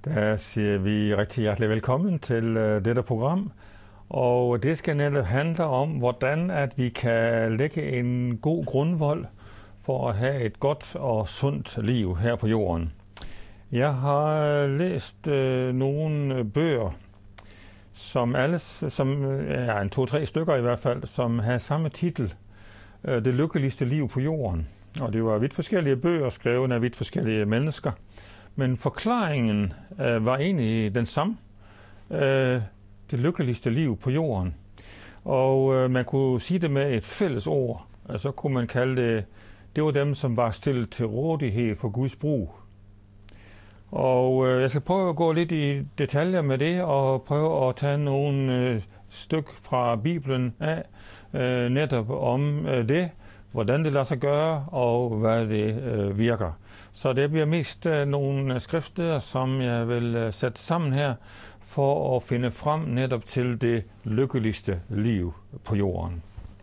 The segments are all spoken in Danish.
Der siger vi rigtig hjertelig velkommen til dette program, og det skal netop handle om, hvordan at vi kan lægge en god grundvold for at have et godt og sundt liv her på jorden. Jeg har læst nogle bøger, som er en 2-3 stykker i hvert fald, som har samme titel, Det lykkeligste liv på jorden. Og det var vidt forskellige bøger, skrevet af vidt forskellige mennesker. Men forklaringen var egentlig den samme. Det lykkeligste liv på jorden. Og man kunne sige det med et fælles ord. Så kunne man kalde det var dem, som var stillet til rådighed for Guds brug. Og jeg skal prøve at gå lidt i detaljer med det, og prøve at tage nogle styk fra Bibelen af, netop om det, hvordan det lader sig gøre, og hvad det virker. Så det bliver mest nogle skriftsteder, som jeg vil sætte sammen her, for at finde frem netop til det lykkeligste liv på jorden.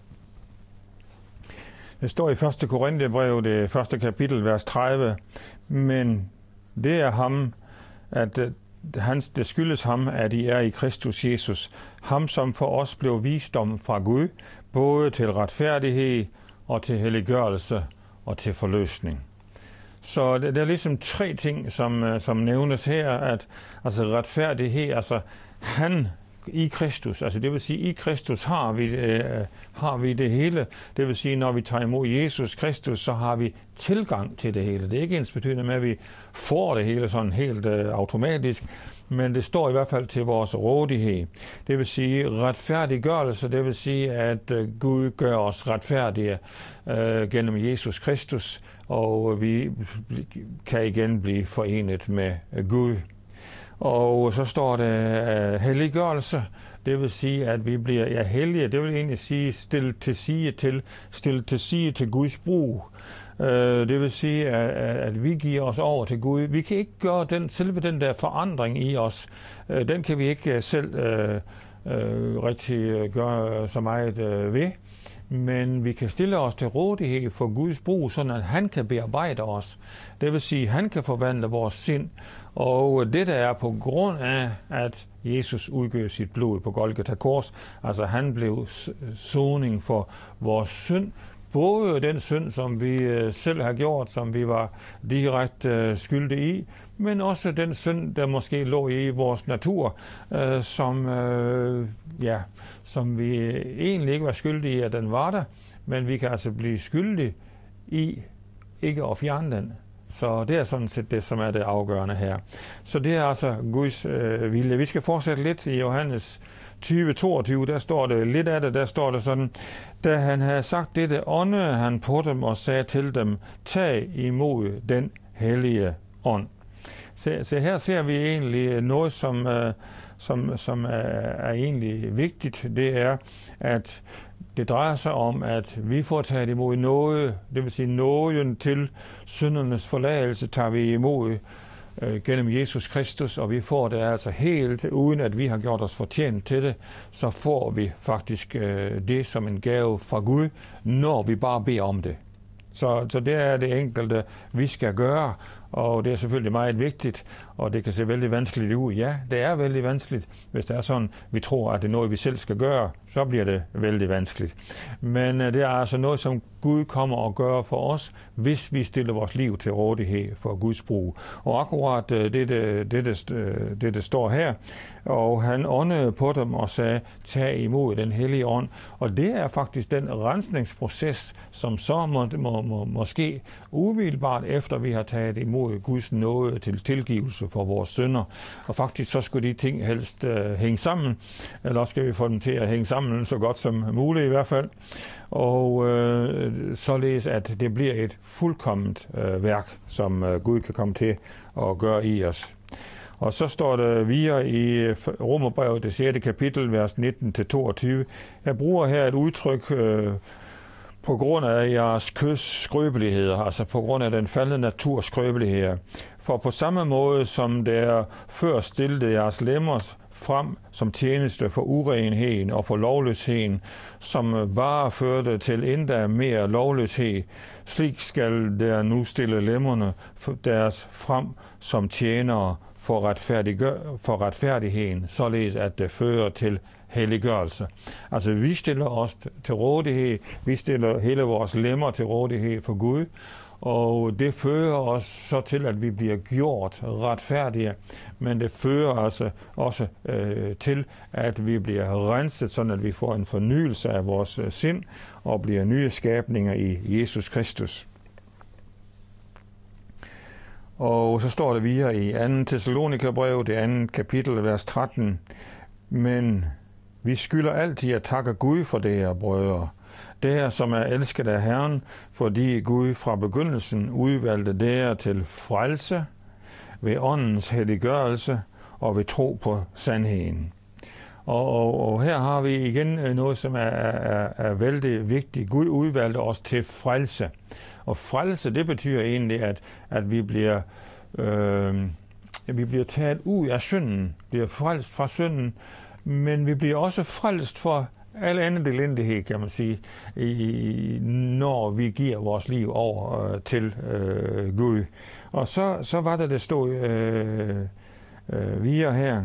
Det står i 1. Korintherbrev, det 1. kapitel, vers 30, men det er ham, det skyldes ham, at I er i Kristus Jesus, ham som for os blev visdom fra Gud, både til retfærdighed og til helliggørelse og til forløsning. Så det er ligesom 3 ting, som nævnes her, at altså retfærdighed, altså han i Kristus, altså det vil sige, i Kristus har vi det hele. Det vil sige, når vi tager imod Jesus Kristus, så har vi tilgang til det hele. Det er ikke ensbetydende med, at vi får det hele sådan helt automatisk, men det står i hvert fald til vores rådighed. Det vil sige retfærdiggørelse, det vil sige, at Gud gør os retfærdige gennem Jesus Kristus, og vi kan igen blive forenet med Gud. Og så står det helliggørelse, det vil sige, at vi bliver hellige. Det vil egentlig sige stillet til side til Guds brug. Det vil sige, at vi giver os over til Gud. Vi kan ikke gøre selve den der forandring i os. Den kan vi ikke selv rigtig gøre så meget ved. Men vi kan stille os til rådighed for Guds brug, sådan at han kan bearbejde os. Det vil sige, at han kan forvandle vores sind. Og det der er på grund af, at Jesus udgør sit blod på Golgata Kors, altså han blev soning for vores synd, både den synd, som vi selv har gjort, som vi var direkte skyldige i, men også den synd, der måske lå i vores natur, som vi egentlig ikke var skyldige i, at den var der, men vi kan altså blive skyldige i ikke at fjerne den. Så det er sådan set det, som er det afgørende her. Så det er altså Guds vilje. Vi skal fortsætte lidt i Johannes 20:22, der står det lidt af det, der står det sådan, da han havde sagt dette, åndede han på dem og sagde til dem, tag imod den hellige ånd. Så her ser vi egentlig noget, som er egentlig vigtigt. Det er, at det drejer sig om, at vi får taget imod noget, det vil sige nåden til syndernes forladelse, tager vi imod gennem Jesus Kristus, og vi får det altså helt, uden at vi har gjort os fortjent til det, så får vi faktisk det som en gave fra Gud, når vi bare beder om det. Så det er det enkelte, vi skal gøre, og det er selvfølgelig meget vigtigt, og det kan se vældig vanskeligt ud. Ja, det er vældig vanskeligt. Hvis det er sådan, vi tror, at det er noget, vi selv skal gøre, så bliver det vældig vanskeligt. Men det er altså noget, som Gud kommer og gør for os, hvis vi stiller vores liv til rådighed for Guds brug. Og akkurat det står her, og han åndede på dem og sagde, tag imod den hellige ånd. Og det er faktisk den rensningsproces, som så må ske umiddelbart efter vi har taget imod Guds nåde til tilgivelse for vores synder. Og faktisk så skulle de ting helst hænge sammen, eller skal vi få dem til at hænge sammen så godt som muligt i hvert fald. Og således at det bliver et fuldkomment værk, som Gud kan komme til at gøre i os. Og så står der videre i Romerbrevet, det 6. kapitel, vers 19-22. Jeg bruger her et udtryk på grund af jeres køds skrøbeligheder, altså på grund af den faldende naturs skrøbeligheder. For på samme måde som der før stillede jeres lemmer frem som tjeneste for urenheden og for lovløsheden, som bare førte til endda mere lovløshed, slik skal der nu stille lemmerne deres frem som tjenere for retfærdigheden, således at det fører til helliggørelse. Altså vi stiller os til rådighed, vi stiller hele vores lemmer til rådighed for Gud, og det fører os så til, at vi bliver gjort retfærdige, men det fører altså også til, at vi bliver renset, sådan at vi får en fornyelse af vores sind og bliver nye skabninger i Jesus Kristus. Og så står det videre i 2. Thessalonikerbrev, det 2. kapitel, vers 13. Men vi skylder altid at takke Gud for det her, brødre. Det her, som er elsket af Herren, fordi Gud fra begyndelsen udvalgte det til frelse ved åndens helliggørelse og ved tro på sandheden. Og her har vi igen noget, som er vældig vigtigt. Gud udvalgte os til frelse. Og frelse, det betyder egentlig, at vi bliver taget ud af synden, bliver frelst fra synden, men vi bliver også frelst for al anden elendighed, kan man sige, når vi giver vores liv over til Gud. Og så var det stod videre her.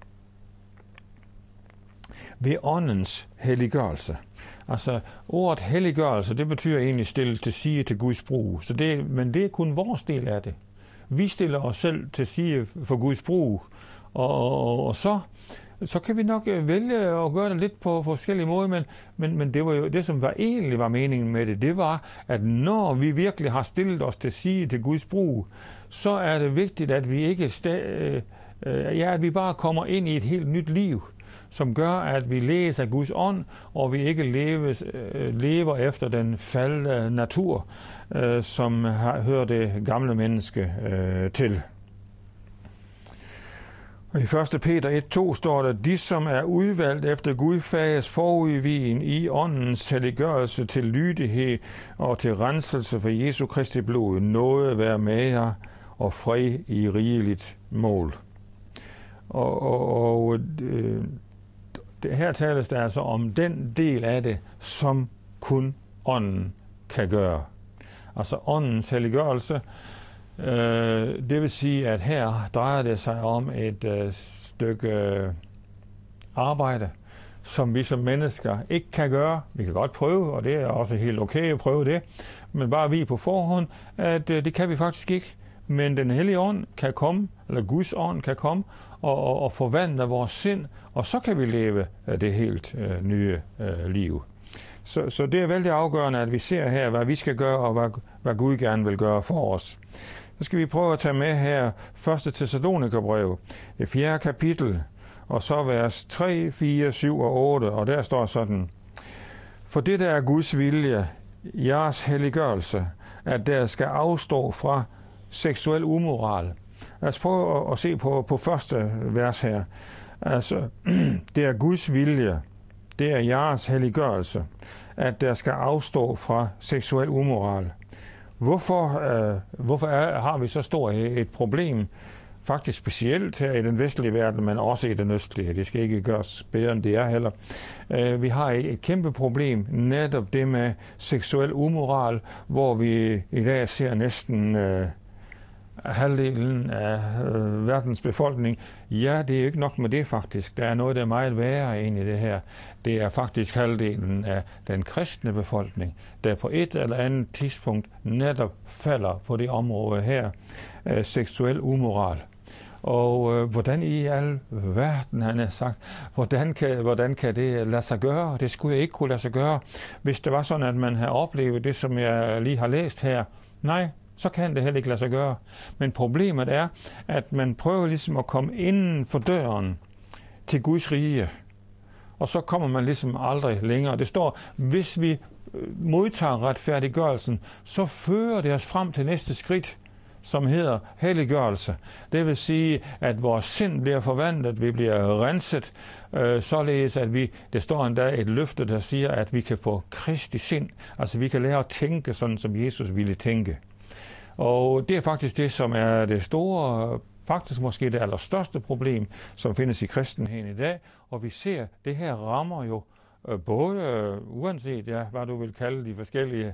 Ved åndens helliggørelse. Altså ordet helliggørelse, det betyder egentlig stille til side til Guds brug. Men det er kun vores del af det. Vi stiller os selv til side for Guds brug. Og så kan vi nok vælge at gøre det lidt på forskellige måder, men det var jo det, som egentlig var meningen med det. Det var, at når vi virkelig har stillet os til side til Guds brug, så er det vigtigt, at vi ikke at vi bare kommer ind i et helt nyt liv, som gør, at vi ledes af Guds ånd, og vi ikke lever efter den faldne natur, som hører det gamle menneske til. I 1. Peter 1:2 står der, de som er udvalgt efter Gud fages forudvigen i åndens helliggørelse til lydighed og til renselse for Jesu Kristi blod, nåde være med jer og fred i rigeligt mål. Her tales der altså om den del af det, som kun ånden kan gøre. Altså åndens helliggørelse. Det vil sige, at her drejer det sig om et stykke arbejde, som vi som mennesker ikke kan gøre. Vi kan godt prøve, og det er også helt okay at prøve det, men bare vi på forhånd, at det kan vi faktisk ikke. Men den hellige ånd kan komme, eller Guds ånd kan komme og forvandle vores sind, og så kan vi leve det helt nye liv. Så det er vældig afgørende, at vi ser her, hvad vi skal gøre, og hvad Gud gerne vil gøre for os. Så skal vi prøve at tage med her 1. Thessalonikerbrev, det 4. kapitel, og så vers 3, 4, 7 og 8, og der står sådan: For det der er Guds vilje, jeres helliggørelse, at der skal afstå fra seksuel umoral. Lad os prøve at se på første vers her. Altså, det er Guds vilje, det er jeres helliggørelse, at der skal afstå fra seksuel umoral. Hvorfor har vi så stort et problem? Faktisk specielt her i den vestlige verden, men også i den østlige. Det skal ikke gøres bedre, end det er heller. Vi har et kæmpe problem, netop det med seksuel umoral, hvor vi i dag ser næsten halvdelen af verdens befolkning. Ja, det er jo ikke nok med det faktisk. Der er noget, der er meget værre ind i det her. Det er faktisk halvdelen af den kristne befolkning, der på et eller andet tidspunkt netop falder på det område her. Seksuel umoral. Og hvordan i al verden, han har sagt, hvordan kan det lade sig gøre? Det skulle jeg ikke kunne lade sig gøre, hvis det var sådan, at man havde oplevet det, som jeg lige har læst her. Nej, så kan det heller ikke lade sig gøre. Men problemet er, at man prøver ligesom at komme inden for døren til Guds rige. Og så kommer man ligesom aldrig længere. Det står, hvis vi modtager retfærdiggørelsen, så fører det os frem til næste skridt, som hedder helliggørelse. Det vil sige, at vores sind bliver forvandlet, vi bliver renset, således at det står endda et løfte, der siger, at vi kan få Kristi sind. Altså vi kan lære at tænke sådan, som Jesus ville tænke. Og det er faktisk det, som er det store, faktisk måske det allerstørste problem, som findes i kristenheden i dag. Og vi ser, det her rammer jo både, uanset hvad du vil kalde de forskellige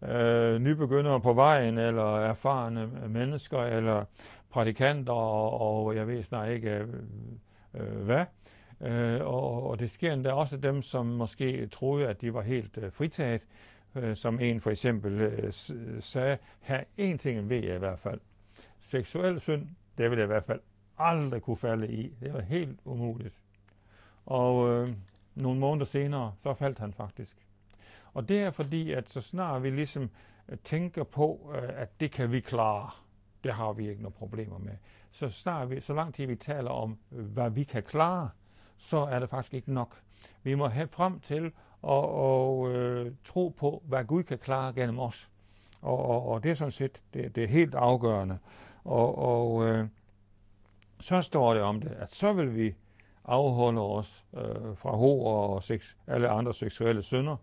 nybegyndere på vejen, eller erfarne mennesker, eller prædikanter, og jeg ved snart ikke hvad. Og det sker endda også dem, som måske troede, at de var helt fritaget, som en for eksempel sagde, her en ting ved jeg i hvert fald. Seksuel synd, det vil jeg i hvert fald aldrig kunne falde i. Det var helt umuligt. Og nogle måneder senere, så faldt han faktisk. Og det er fordi, at så snart vi ligesom tænker på, at det kan vi klare, det har vi ikke nogen problemer med. Så lang tid vi taler om, hvad vi kan klare, så er det faktisk ikke nok. Vi må have frem til at tro på, hvad Gud kan klare gennem os. Og det er sådan set det er helt afgørende. Så står det om det, at så vil vi afholde os fra hor og alle andre seksuelle synder.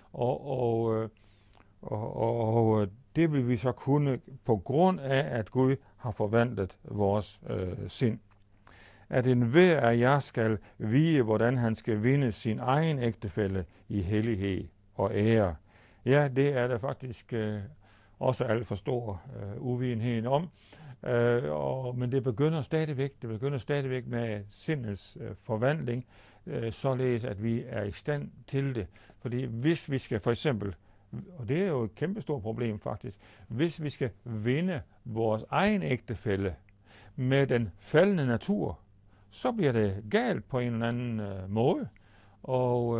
Og det vil vi så kunne på grund af, at Gud har forvandlet vores sind. At enhver af jer skal vide, hvordan han skal vinde sin egen ægtefælle i hellighed og ære. Ja, det er der faktisk også alt for stor uvidenhed om. Men det begynder stadigvæk med sindets forvandling, således at vi er i stand til det. Fordi hvis vi skal for eksempel, og det er jo et kæmpestort problem faktisk, hvis vi skal vinde vores egen ægtefælle med den faldende natur, så bliver det galt på en eller anden måde. Og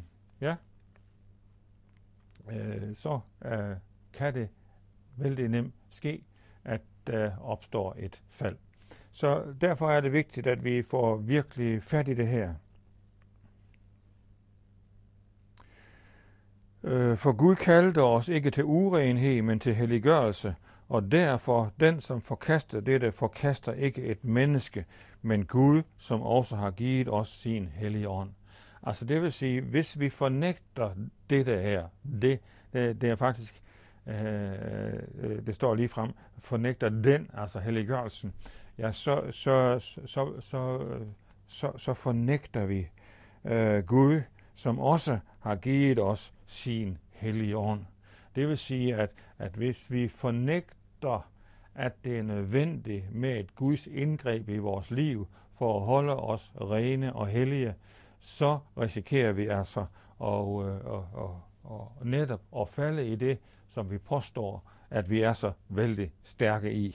så kan det vældig nemt ske, at der opstår et fald. Så derfor er det vigtigt, at vi får virkelig fat i det her. For Gud kaldte os ikke til urenhed, men til helliggørelse, og derfor den, som forkaster dette, forkaster ikke et menneske, men Gud, som også har givet os sin hellige ånd. Altså det vil sige, hvis vi fornægter dette her, det er faktisk, det står lige frem, fornægter den, altså helliggørelsen, ja, så fornægter vi Gud, som også har givet os sin hellige ånd. Det vil sige, at hvis vi fornægter, at det er nødvendigt med et Guds indgreb i vores liv for at holde os rene og hellige, så risikerer vi altså og netop at falde i det, som vi påstår, at vi er så vældig stærke i.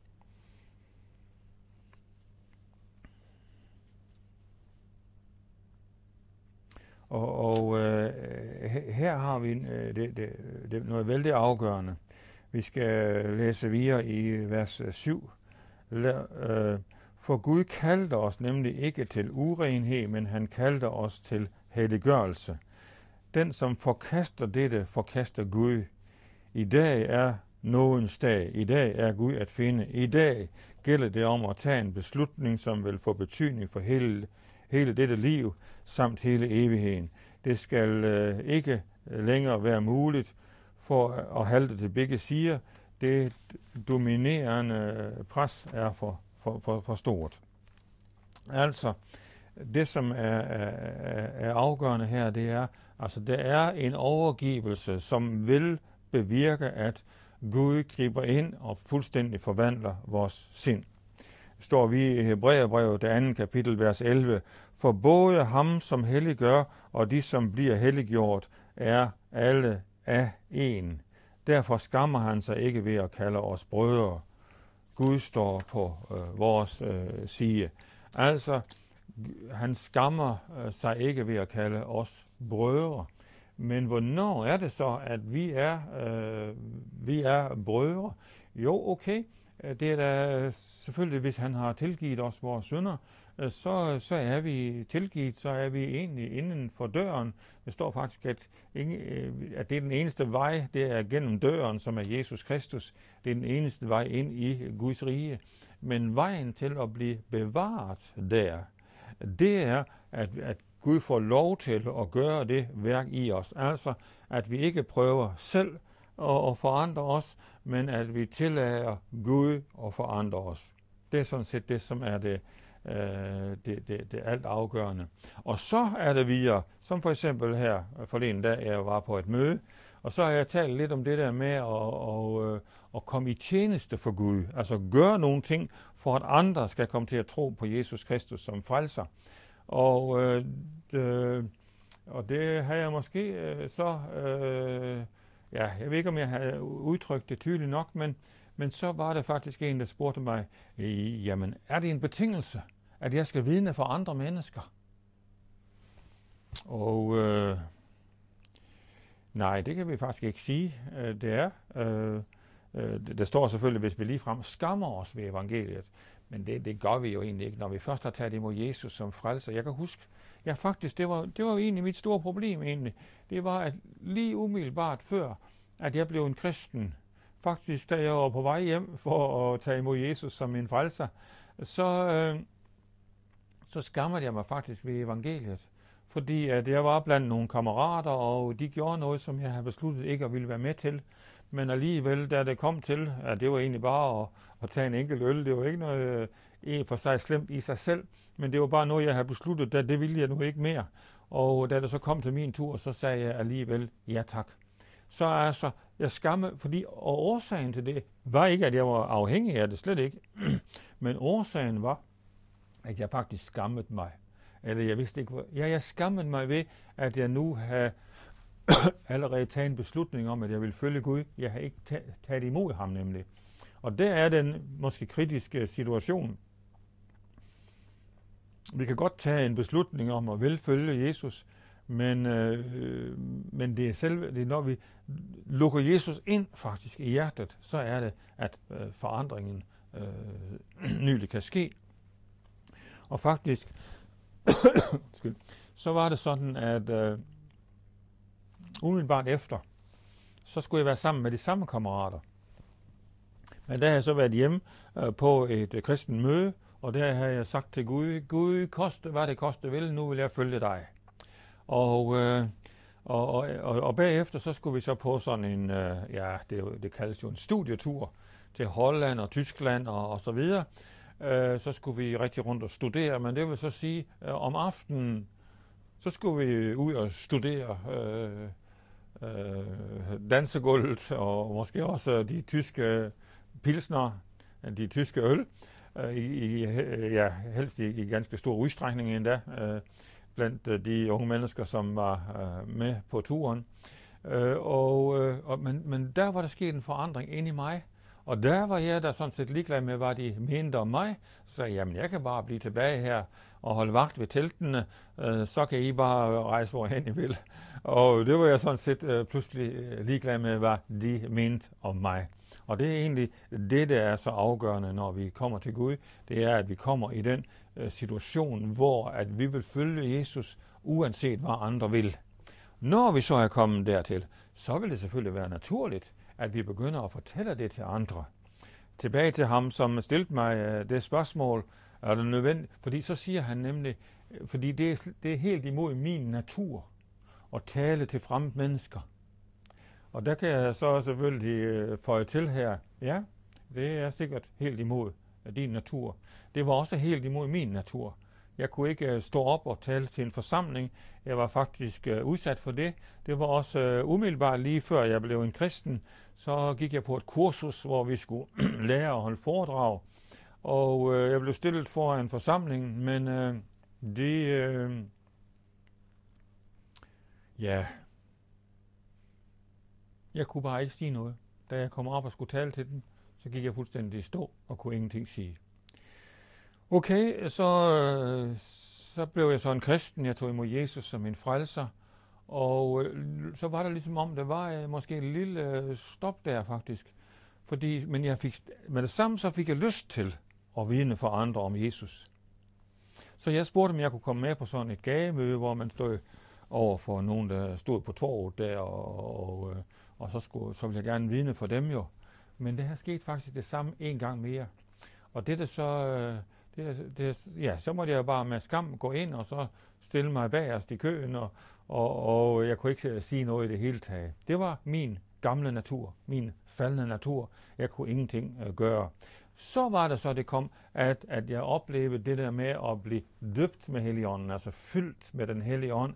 Her har vi det noget vældig afgørende. Vi skal læse videre i vers 7. For Gud kaldte os nemlig ikke til urenhed, men han kaldte os til helliggørelse. Den, som forkaster dette, forkaster Gud. I dag er nådens dag. I dag er Gud at finde. I dag gælder det om at tage en beslutning, som vil få betydning for hele dette liv, samt hele evigheden. Det skal ikke længere være muligt for at halte til begge sider. Det dominerende pres er for stort. Altså, det som er afgørende her, det er, altså der er en overgivelse, som vil bevirke, at Gud griber ind og fuldstændig forvandler vores sind. Står vi i Hebræerbrevet, det 2. kapitel, vers 11. For både ham, som helliggør, og de, som bliver helliggjort, er alle af en. Derfor skammer han sig ikke ved at kalde os brødre. Gud står på vores side. Altså, han skammer sig ikke ved at kalde os brødre. Men hvornår er det så, at vi er brødre? Jo, okay. Det er da selvfølgelig, hvis han har tilgivet os vores synder, så er vi tilgivet, så er vi egentlig inden for døren. Det står faktisk, at det er den eneste vej, det er gennem døren, som er Jesus Kristus. Det er den eneste vej ind i Guds rige. Men vejen til at blive bevaret der, det er, at Gud får lov til at gøre det værk i os. Altså, at vi ikke prøver selv at forandre os, men at vi tillader Gud at forandre os. Det er sådan set det, som er det alt afgørende. Og så er det videre, som for eksempel her forleden dag, jeg var på et møde, Og så har jeg talt lidt om det der med at komme i tjeneste for Gud. Altså gøre nogle ting, for at andre skal komme til at tro på Jesus Kristus som frelser. Og det har jeg måske jeg ved ikke, om jeg har udtrykt det tydeligt nok, men så var det faktisk en, der spurgte mig, jamen er det en betingelse, at jeg skal vidne for andre mennesker? Og nej, det kan vi faktisk ikke sige, det er. Der står selvfølgelig, hvis vi ligefrem skammer os ved evangeliet, men det gør vi jo egentlig ikke, når vi først har taget imod Jesus som frelser. Jeg kan huske, faktisk, det var jo egentlig mit store problem egentlig. Det var, at lige umiddelbart før, at jeg blev en kristen, faktisk da jeg var på vej hjem for at tage imod Jesus som min frelser, så skammede jeg mig faktisk ved evangeliet. Fordi at jeg var blandt nogle kammerater, og de gjorde noget, som jeg havde besluttet ikke at ville være med til. Men alligevel, da det kom til, at det var egentlig bare at tage en enkelt øl, det var ikke noget for sig slemt i sig selv, men det var bare noget, jeg havde besluttet, det ville jeg nu ikke mere. Og da det så kom til min tur, så sagde jeg alligevel ja tak. Så altså, jeg skammede, og årsagen til det var ikke, at jeg var afhængig af det, slet ikke. Men årsagen var, at jeg faktisk skammede mig. Eller jeg vidste ikke, jeg skammede mig ved, at jeg nu havde allerede taget en beslutning om, at jeg ville følge Gud. Jeg har ikke taget imod ham nemlig. Og der er den måske kritiske situation. Vi kan godt tage en beslutning om at vil følge Jesus, men det er selve, når vi lukker Jesus ind faktisk i hjertet, så er det, at forandringen nylig kan ske. Og faktisk, så var det sådan, at umiddelbart efter, så skulle jeg være sammen med de samme kammerater. Men der har jeg så været hjemme på et kristent møde, og der har jeg sagt til Gud, Gud, koste hvad det koste vil, nu vil jeg følge dig. Og bagefter så skulle vi så på sådan en, det kaldes jo en studietur til Holland og Tyskland og så videre. Så skulle vi rigtig rundt og studere, men det vil så sige, om aftenen, så skulle vi ud og studere dansegulvet og måske også de tyske pilsner, de tyske øl, helst i ganske stor udstrækning endda, blandt de unge mennesker, som var med på turen. Men der var der sket en forandring inde i mig, og der var jeg da sådan set ligeglad med, hvad de mente om mig. Så sagde jeg, jamen jeg kan bare blive tilbage her og holde vagt ved teltene, så kan I bare rejse hvorhen I vil. Og det var jeg sådan set pludselig ligeglad med, hvad de mente om mig. Og det er egentlig det, der er så afgørende, når vi kommer til Gud. Det er, at vi kommer i den situation, hvor at vi vil følge Jesus, uanset hvad andre vil. Når vi så er kommet dertil, så vil det selvfølgelig være naturligt, at vi begynder at fortælle det til andre. Tilbage til ham, som stillede mig det spørgsmål, er det nødvendigt? Fordi så siger han nemlig, fordi det er helt imod min natur at tale til fremmede mennesker. Og der kan jeg så selvfølgelig føje til her, ja, det er sikkert helt imod din natur. Det var også helt imod min natur. Jeg kunne ikke stå op og tale til en forsamling. Jeg var faktisk udsat for det. Det var også umiddelbart lige før jeg blev en kristen. Så gik jeg på et kursus, hvor vi skulle lære at holde foredrag. Og jeg blev stillet for en forsamling, men jeg kunne bare ikke sige noget. Da jeg kom op og skulle tale til dem, så gik jeg fuldstændig i stå og kunne ingenting sige. Okay, så blev jeg så en kristen. Jeg tog imod Jesus som min frelser. Og så var der ligesom om, der var måske en lille stop der faktisk. Men jeg fik, med det samme så fik jeg lyst til at vidne for andre om Jesus. Så jeg spurgte, om jeg kunne komme med på sådan et gavemøde, hvor man stod over for nogen, der stod på torvet der, og så ville jeg gerne vidne for dem jo. Men det har sket faktisk det samme en gang mere. Og det så... så måtte jeg jo bare med skam gå ind og så stille mig bagerst i køen, og jeg kunne ikke sige noget i det hele taget. Det var min gamle natur, min faldende natur. Jeg kunne ingenting gøre. Så var det så, det kom, at jeg oplevede det der med at blive døbt med Helligånden, altså fyldt med den Hellige Ånd,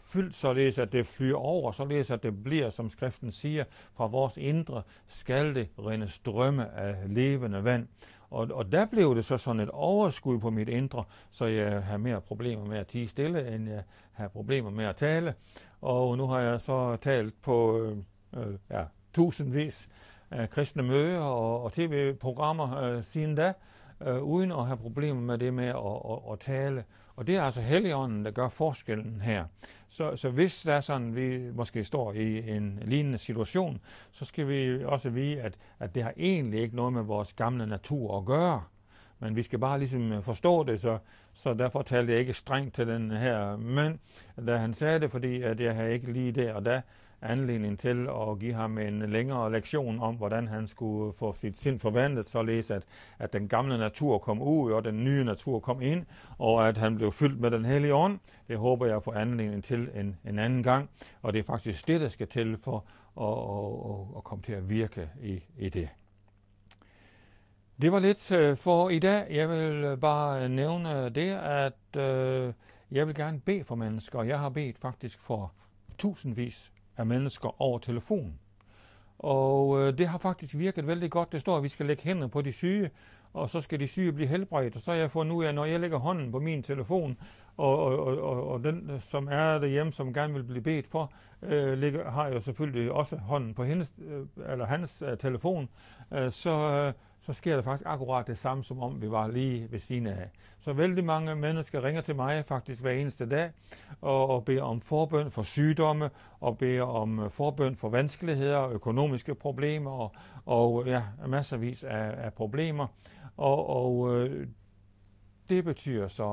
fyldt, således at det flyder over, således at det bliver, som skriften siger, fra vores indre skal det rinde strømme af levende vand. Og der blev det så sådan et overskud på mit indre, så jeg har mere problemer med at tie stille, end jeg har problemer med at tale. Og nu har jeg så talt på tusindvis af kristne møder og tv-programmer siden da, uden at have problemer med det med at tale. Og det er altså Helligånden, der gør forskellen her. Så hvis der er sådan, vi måske står i en lignende situation, så skal vi også vide, at det har egentlig ikke noget med vores gamle natur at gøre. Men vi skal bare ligesom forstå det, så derfor talte jeg ikke strengt til den her mand, da han sagde det, fordi at jeg havde ikke lige der og da anledning til at give ham en længere lektion om, hvordan han skulle få sit sind forvandlet, således at den gamle natur kom ud, og den nye natur kom ind, og at han blev fyldt med den hellige ånd. Det håber jeg får anledning til en anden gang, og det er faktisk det, der skal til for at komme til at virke i det. Det var lidt for i dag. Jeg vil bare nævne det, at jeg vil gerne bede for mennesker. Jeg har bedt faktisk for tusindvis af mennesker over telefon. Og det har faktisk virket vældig godt. Det står, at vi skal lægge hænder på de syge, og så skal de syge blive helbredt. Og så har jeg fundet ud af, når jeg lægger hånden på min telefon, og den, som er derhjemme, som gerne vil blive bedt for, har jeg selvfølgelig også hånden på hans telefon, så sker der faktisk akkurat det samme, som om vi var lige ved siden af. Så vældig mange mennesker ringer til mig faktisk hver eneste dag, og beder om forbøn for sygdomme, og beder om forbøn for vanskeligheder, økonomiske problemer, og masservis af problemer. Og det betyder så,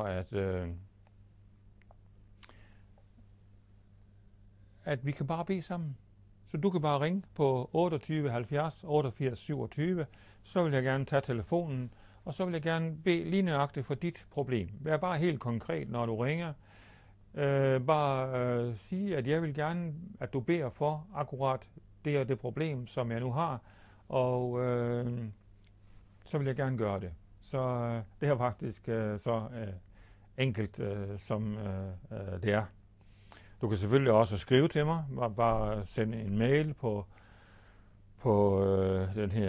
at vi kan bare bede sammen. Så du kan bare ringe på 28 70 88 27, så vil jeg gerne tage telefonen, og så vil jeg gerne bede lige nøjagtigt for dit problem. Vær bare helt konkret, når du ringer. Sige, at jeg vil gerne, at du beder for akkurat det og det problem, som jeg nu har, og så vil jeg gerne gøre det. Så det er faktisk så enkelt, som det er. Du kan selvfølgelig også skrive til mig, bare sende en mail på den her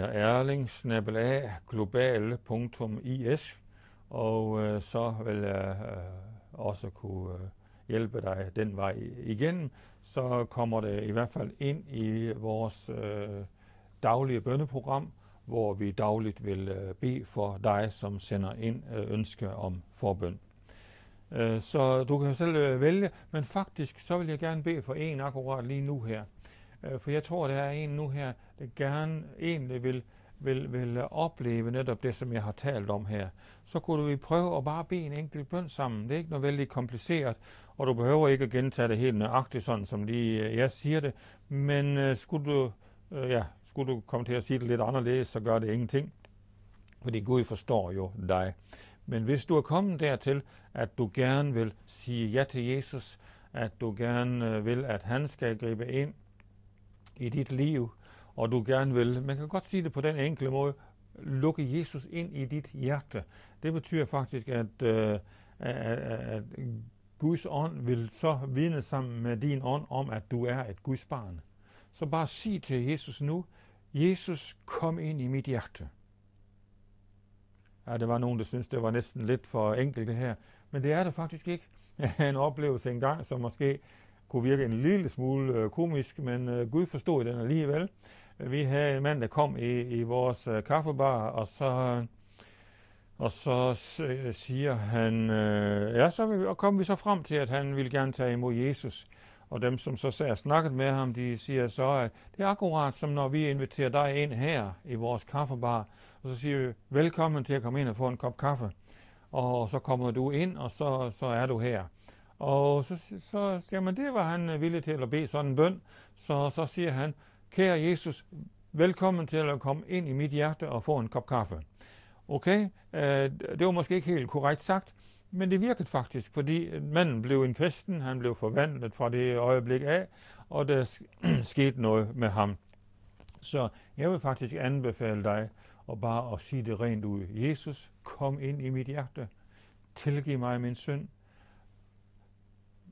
erling@global.is, og så vil jeg også kunne hjælpe dig den vej igennem. Så kommer det i hvert fald ind i vores daglige bønneprogram, hvor vi dagligt vil bede for dig, som sender ind ønske om forbøn. Så du kan selv vælge, men faktisk så vil jeg gerne bede for en akkurat lige nu her. For jeg tror, der er en nu her, der gerne egentlig vil opleve netop det, som jeg har talt om her. Så kunne du prøve at bare bede en enkelt bøn sammen. Det er ikke noget vældig kompliceret, og du behøver ikke at gentage det helt nøjagtigt, sådan som lige jeg siger det. Men skulle du komme til at sige det lidt anderledes, så gør det ingenting. Fordi Gud forstår jo dig. Men hvis du er kommet dertil, at du gerne vil sige ja til Jesus, at du gerne vil, at han skal gribe ind i dit liv, og du gerne vil, man kan godt sige det på den enkle måde, lukke Jesus ind i dit hjerte. Det betyder faktisk, at Guds ånd vil så vidne sammen med din ånd om, at du er et Guds barn. Så bare sig til Jesus nu, Jesus, kom ind i mit hjerte. Ja, det var nogen, der synes det var næsten lidt for enkelt det her, men det er det faktisk ikke. Jeg havde en oplevelse engang, som måske kunne virke en lille smule komisk, men Gud forstod den alligevel. Vi havde en mand, der kom i vores kaffebar, og så siger han, så kom vi så frem til, at han ville gerne tage imod Jesus. Og dem, som så sad og snakket med ham, de siger så, at det er akkurat som når vi inviterer dig ind her i vores kaffebar, og så siger vi, velkommen til at komme ind og få en kop kaffe. Og så kommer du ind, og så er du her. Og så siger man, det var han villig til at bede sådan en bøn. Så siger han, kære Jesus, velkommen til at komme ind i mit hjerte og få en kop kaffe. Okay, det var måske ikke helt korrekt sagt, men det virkede faktisk, fordi manden blev en kristen, han blev forvandlet fra det øjeblik af, og der skete noget med ham. Så jeg vil faktisk anbefale dig bare at sige det rent ud. Jesus, kom ind i mit hjerte. Tilgiv mig min synd.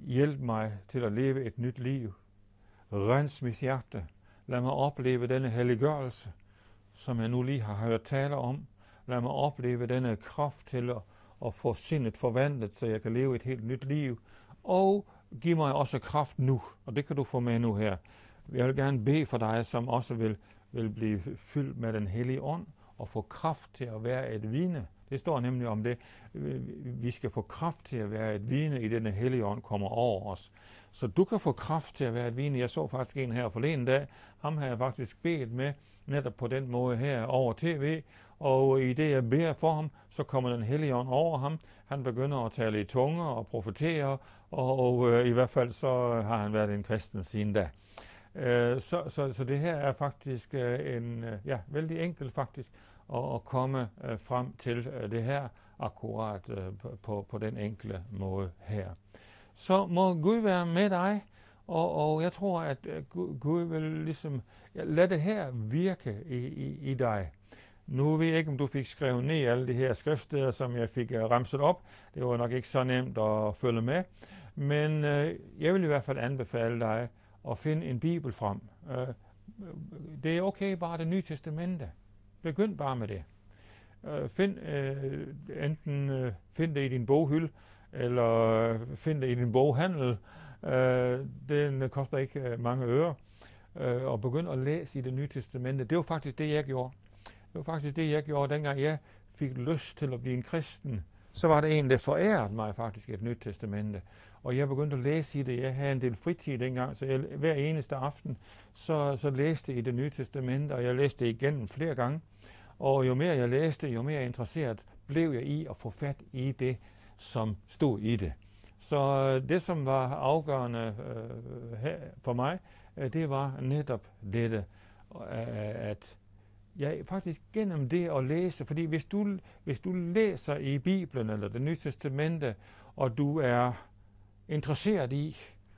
Hjælp mig til at leve et nyt liv. Rens mit hjerte. Lad mig opleve denne helliggørelse, som jeg nu lige har hørt tale om. Lad mig opleve denne kraft til at få sindet forvandlet, så jeg kan leve et helt nyt liv. Og giv mig også kraft nu, og det kan du få med nu her. Jeg vil gerne bede for dig, som også vil blive fyldt med den hellige ånd, og få kraft til at være et vidne. Det står nemlig om det. Vi skal få kraft til at være et vidne, i denne hellige ånd kommer over os. Så du kan få kraft til at være et vidne. Jeg så faktisk en her forleden dag. Ham har jeg faktisk bedt med, netop på den måde her over tv. Og i det jeg beder for ham, så kommer den hellige ånd over ham. Han begynder at tale i tunger og profetere, og i hvert fald så har han været en kristen siden da. Så det her er faktisk vældig enkelt faktisk at komme frem til det her akkurat på den enkle måde her. Så må Gud være med dig, og jeg tror, at Gud vil ligesom lade det her virke i dig. Nu ved jeg ikke, om du fik skrevet ned alle de her skriftsteder, som jeg fik remset op. Det var nok ikke så nemt at følge med. Men jeg vil i hvert fald anbefale dig at finde en bibel frem. Det er okay, bare det Nye Testamente. Begynd bare med det. Find det i din boghylde, eller find det i din boghandel. Den koster ikke mange øre. Og begynd at læse i det Nye Testamente. Det var faktisk det, jeg gjorde. Dengang jeg fik lyst til at blive en kristen. Så var det en, der forærede mig faktisk et Nyt Testamente. Og jeg begyndte at læse i det. Jeg havde en del fritid dengang, så hver eneste aften, så læste jeg i det Nye Testamente, og jeg læste det igennem flere gange. Og jo mere jeg læste, jo mere interesseret blev jeg i at få fat i det, som stod i det. Så det, som var afgørende for mig, det var netop dette, at jeg faktisk gennem det at læse, fordi hvis du læser i Bibelen eller det Nye Testamente, og du er interesseret i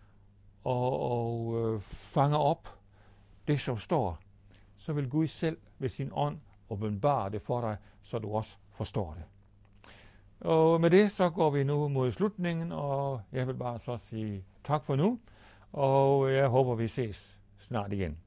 og fanger op det, som står, så vil Gud selv ved sin ånd åbenbare det for dig, så du også forstår det. Og med det, så går vi nu mod slutningen, og jeg vil bare så sige tak for nu, og jeg håber, vi ses snart igen.